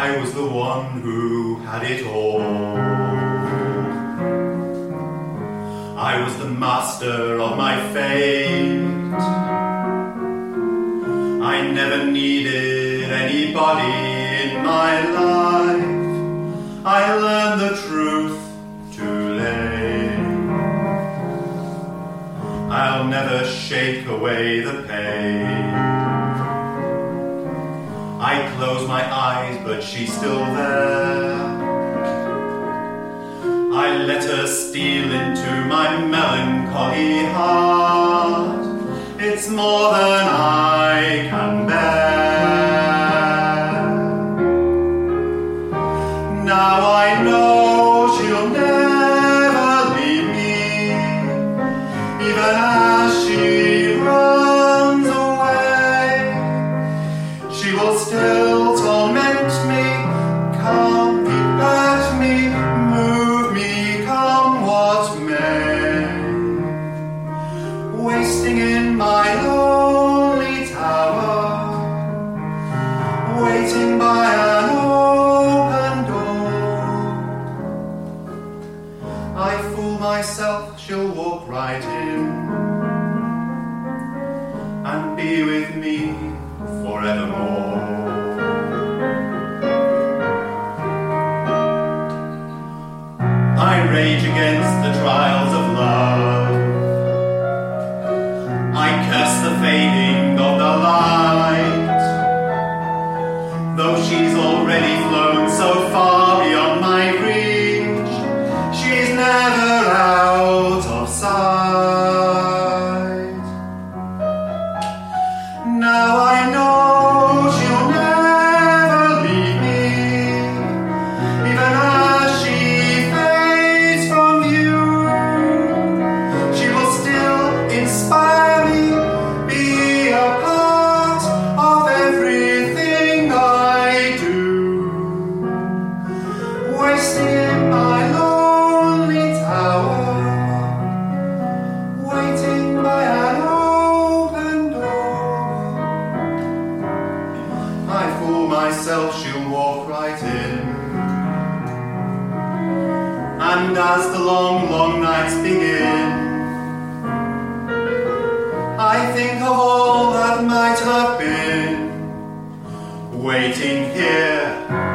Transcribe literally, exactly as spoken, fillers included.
I was the one who had it all. I was the master of my fate. I never needed anybody in my life. I learned the truth too late. I'll never shake away the pain. I close my eyes, but she's still there. I let her steal into my melancholy heart. It's more than I can bear. Now I know she'll never leave me, even as she runs away. She will still torment me, calm me, hurt me, move me, come what may. Wasting in my lonely tower, waiting by an open door. I fool myself, she'll walk right in and be with me forevermore. I rage against the trials of love. I curse the fading of the light. Though she's already flown so far beyond my reach, she's never out of sight. Now I know she'll never leave me, even as she fades from view. She will still inspire me, be a part of everything I do. Wasting in my lonely tower, waiting by an open door. I fool myself, she'll walk right in. And as the long, long nights begin, I think of all that might have been, waiting here